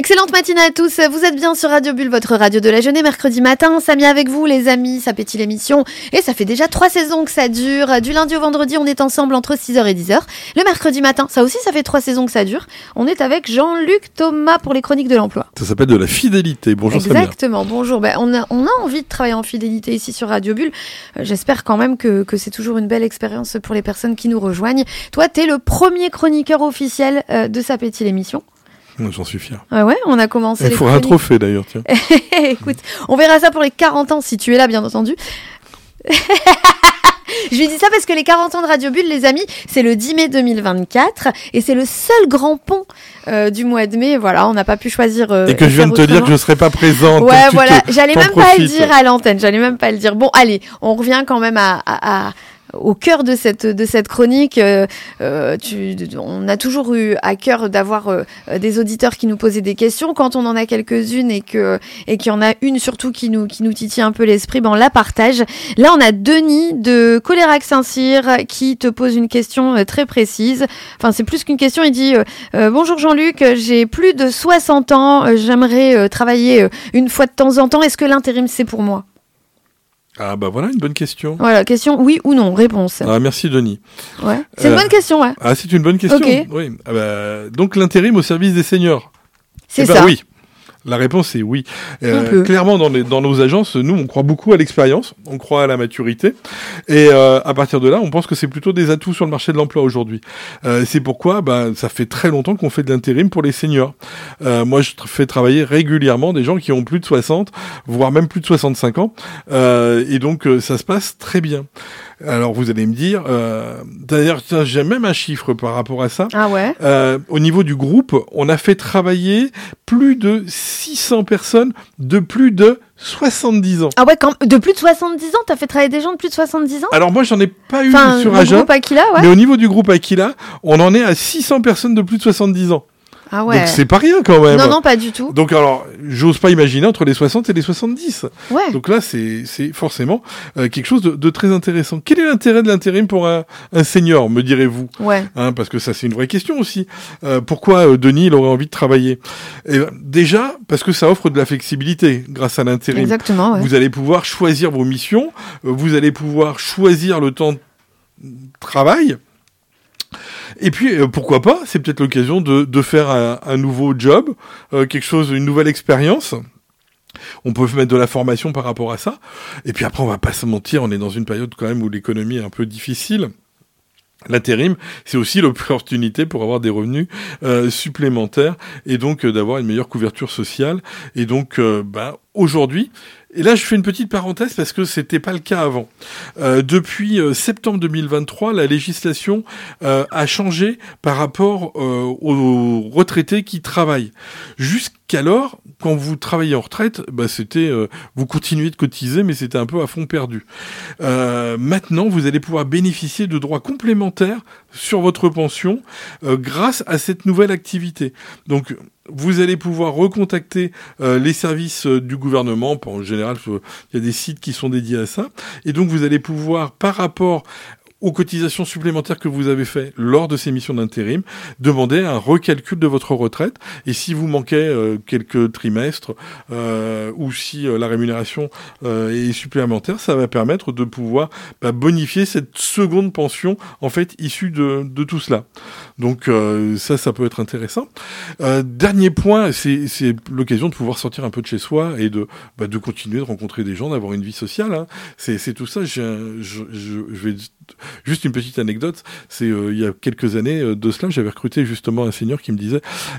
Excellente matinée à tous, vous êtes bien sur Radio Bulle, votre radio de la jeunesse, mercredi matin. Samy avec vous les amis, ça pétille l'émission et ça fait déjà 3 saisons que ça dure. Du lundi au vendredi, on est ensemble entre 6h et 10h. Le mercredi matin, ça aussi ça fait 3 saisons que ça dure. On est avec Jean-Luc Thomas pour les chroniques de l'emploi. Ça s'appelle de la fidélité. Bonjour Samia. Exactement, bonjour. On a envie de travailler en fidélité ici sur Radio Bulle. J'espère quand même que c'est toujours une belle expérience pour les personnes qui nous rejoignent. Toi, t'es le premier chroniqueur officiel de ça pétille l'émission. J'en suis fier. Ah ouais, on a commencé. Il faudra un trophée d'ailleurs, tiens. Écoute, on verra ça pour les 40 ans si tu es là, bien entendu. Je lui dis ça parce que les 40 ans de Radio Bulle, les amis, c'est le 10 mai 2024 et c'est le seul grand pont du mois de mai. Voilà, on n'a pas pu choisir. Et que je viens de te dire que je ne serai pas présente. Ouais, voilà, j'allais même pas le dire à l'antenne, Bon, allez, on revient quand même au cœur de cette chronique. On a toujours eu à cœur d'avoir des auditeurs qui nous posaient des questions. Quand on en a quelques-unes et qu'il y en a une surtout qui nous titille un peu l'esprit, on la partage. Là, on a Denis de Colérac-Saint-Cyr qui te pose une question très précise. Enfin, c'est plus qu'une question. Il dit bonjour Jean-Luc, j'ai plus de 60 ans. J'aimerais travailler une fois de temps en temps. Est-ce que l'intérim, c'est pour moi ? Ah bah voilà une bonne question. Voilà, question oui ou non, réponse. Ah merci Denis. Ouais, c'est une bonne question, ouais. Ah c'est une bonne question. Okay. Oui. Ah bah, donc l'intérim au service des seniors. C'est ça. Oui. La réponse est oui. Clairement, dans nos agences, nous, on croit beaucoup à l'expérience, on croit à la maturité, et à partir de là, on pense que c'est plutôt des atouts sur le marché de l'emploi aujourd'hui. C'est pourquoi, ça fait très longtemps qu'on fait de l'intérim pour les seniors. Moi, je fais travailler régulièrement des gens qui ont plus de 60, voire même plus de 65 ans, et donc ça se passe très bien. Alors vous allez me dire, d'ailleurs j'ai même un chiffre par rapport à ça. Ah ouais. Au niveau du groupe, on a fait travailler plus de 600 personnes de plus de 70 ans. Ah ouais, de plus de 70 ans, t'as fait travailler des gens de plus de 70 ans ? Alors moi j'en ai pas eu sur Agen, groupe Aquila, ouais. Mais au niveau du groupe Aquila, on en est à 600 personnes de plus de 70 ans. Ah ouais. Donc c'est pas rien quand même. Non, pas du tout. Donc alors, j'ose pas imaginer entre les 60 et les 70. Ouais. Donc là, c'est forcément quelque chose de très intéressant. Quel est l'intérêt de l'intérim pour un senior, me direz-vous ? Ouais. Parce que ça, c'est une vraie question aussi. Pourquoi Denis, il aurait envie de travailler ? Déjà, parce que ça offre de la flexibilité grâce à l'intérim. Exactement, ouais. Vous allez pouvoir choisir vos missions, vous allez pouvoir choisir le temps de travail. Et puis, pourquoi pas, c'est peut-être l'occasion de faire un nouveau job, une nouvelle expérience. On peut mettre de la formation par rapport à ça. Et puis après, on va pas se mentir, on est dans une période quand même où l'économie est un peu difficile. L'intérim, c'est aussi l'opportunité pour avoir des revenus supplémentaires et donc d'avoir une meilleure couverture sociale. Et donc, aujourd'hui, et là je fais une petite parenthèse parce que c'était pas le cas avant. Depuis septembre 2023, la législation a changé par rapport aux retraités qui travaillent. Jusqu'alors, quand vous travaillez en retraite, c'était vous continuez de cotiser, mais c'était un peu à fond perdu. Maintenant, vous allez pouvoir bénéficier de droits complémentaires sur votre pension grâce à cette nouvelle activité. Donc, vous allez pouvoir recontacter les services du gouvernement. En général, il y a des sites qui sont dédiés à ça. Et donc, vous allez pouvoir, par rapport aux cotisations supplémentaires que vous avez fait lors de ces missions d'intérim, demander un recalcul de votre retraite. Et si vous manquez quelques trimestres ou si la rémunération est supplémentaire, ça va permettre de pouvoir bonifier cette seconde pension en fait issue de tout cela. Donc ça peut être intéressant. Dernier point, c'est l'occasion de pouvoir sortir un peu de chez soi et de continuer de rencontrer des gens, d'avoir une vie sociale. Hein. C'est tout ça. Je vais juste une petite anecdote, c'est il y a quelques années de cela, j'avais recruté justement un senior qui me disait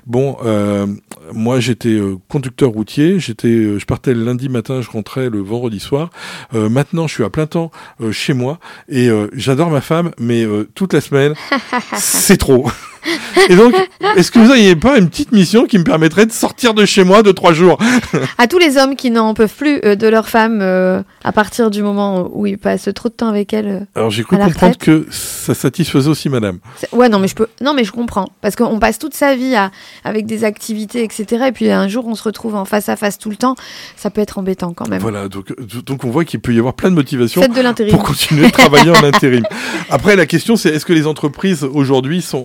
moi j'étais conducteur routier, je partais le lundi matin, je rentrais le vendredi soir. Maintenant je suis à plein temps chez moi et j'adore ma femme, mais toute la semaine c'est trop. Et donc, est-ce que vous n'auriez pas une petite mission qui me permettrait de sortir de chez moi de 3 jours ? À tous les hommes qui n'en peuvent plus de leur femme à partir du moment où ils passent trop de temps avec elle. Alors j'ai cru comprendre que ça satisfaisait aussi madame. Ouais, non mais je comprends. Parce qu'on passe toute sa vie avec des activités, etc. Et puis un jour on se retrouve en face à face tout le temps. Ça peut être embêtant quand même. Voilà, donc on voit qu'il peut y avoir plein de motivations de pour continuer de travailler en intérim. Après la question c'est, est-ce que les entreprises aujourd'hui ont un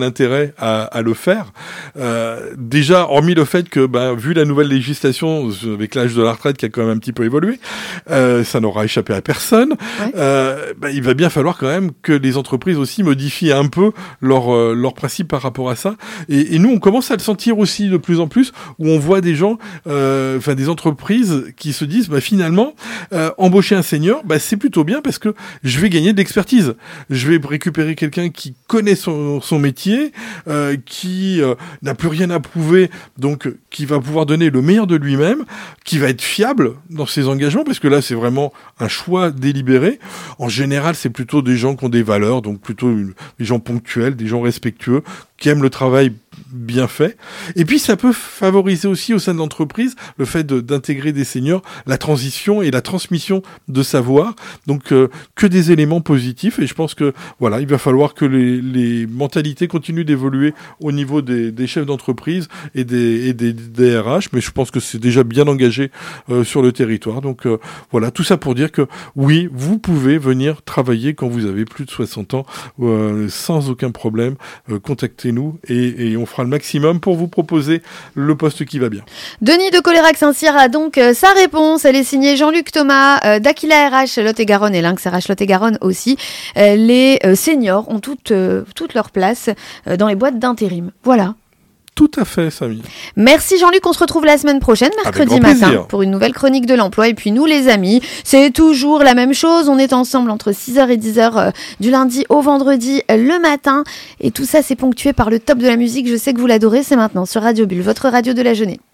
aucun intérêt à le faire. Déjà, hormis le fait que, vu la nouvelle législation avec l'âge de la retraite qui a quand même un petit peu évolué, ça n'aura échappé à personne. Ouais. Il va bien falloir quand même que les entreprises aussi modifient un peu leurs principes par rapport à ça. Et nous, on commence à le sentir aussi de plus en plus, où on voit des gens, des entreprises qui se disent, finalement, embaucher un senior, c'est plutôt bien parce que je vais gagner de l'expertise. Je vais récupérer quelqu'un qui connaît son métier, qui n'a plus rien à prouver, donc qui va pouvoir donner le meilleur de lui-même, qui va être fiable dans ses engagements, parce que là, c'est vraiment un choix délibéré. En général, c'est plutôt des gens qui ont des valeurs, donc plutôt des gens ponctuels, des gens respectueux, qui aiment le travail bien fait. Et puis, ça peut favoriser aussi au sein de l'entreprise le fait d'intégrer des seniors, la transition et la transmission de savoir. Donc, que des éléments positifs. Et je pense que, voilà, il va falloir que les mentalités continuent d'évoluer au niveau des chefs d'entreprise et des DRH. Mais je pense que c'est déjà bien engagé sur le territoire. Donc, voilà, tout ça pour dire que, oui, vous pouvez venir travailler quand vous avez plus de 60 ans sans aucun problème. Contactez-nous et on fera le maximum pour vous proposer le poste qui va bien. Denis de Colérac-Saint-Cyr a donc sa réponse. Elle est signée Jean-Luc Thomas d'Aquila RH Lot-et-Garonne et Lynx RH Lot-et-Garonne aussi. Les seniors ont toute leur place dans les boîtes d'intérim. Voilà. Tout à fait, Samy. Merci Jean-Luc, on se retrouve la semaine prochaine, mercredi matin, pour une nouvelle chronique de l'emploi. Et puis nous, les amis, c'est toujours la même chose. On est ensemble entre 6h et 10h du lundi au vendredi le matin. Et tout ça, c'est ponctué par le top de la musique. Je sais que vous l'adorez, c'est maintenant sur Radio Bulle, votre radio de la jeunesse.